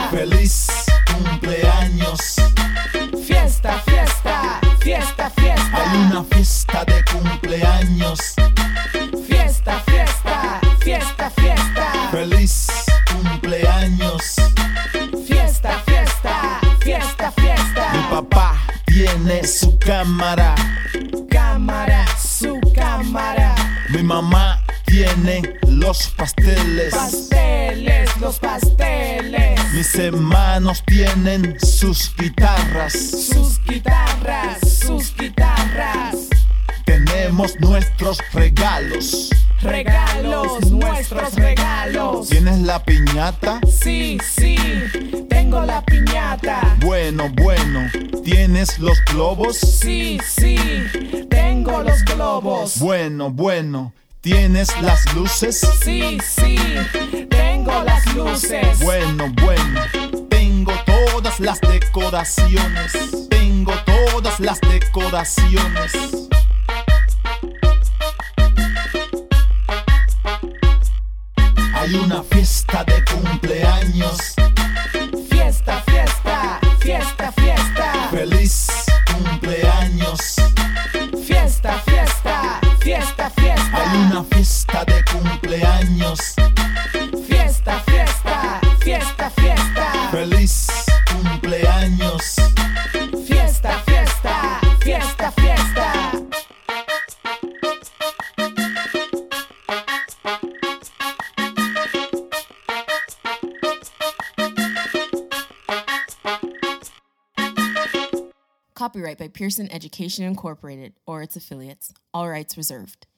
Feliz cumpleaños. Fiesta, fiesta, fiesta, fiesta. Hay una fiesta de cumpleaños. Fiesta, fiesta, fiesta, fiesta. Feliz cumpleaños. Fiesta, fiesta, fiesta, fiesta. Mi papá tiene su cámara. Cámara, su cámara. Mi mamá tiene los pasteles. Pasteles, los pasteles. Mis hermanos tienen sus guitarras. Sus guitarras, sus guitarras. Tenemos nuestros regalos. Regalos, nuestros regalos. ¿Tienes la piñata? Sí, sí, tengo la piñata. Bueno, bueno. ¿Tienes los globos? Sí, sí, tengo los globos. Bueno, bueno. ¿Tienes las luces? Sí, sí, tengo las luces. Bueno, bueno. Tengo todas las decoraciones. Tengo todas las decoraciones. Hay una fiesta de cumpleaños. Fiesta, fiesta, fiesta, fiesta. Feliz cumpleaños. Fiesta, fiesta, fiesta, fiesta. Hay una fiesta de cumpleaños. Fiesta, fiesta, fiesta, fiesta. Feliz cumpleaños. Fiesta, fiesta, fiesta, fiesta. Copyright by Pearson Education Incorporated or its affiliates. All rights reserved.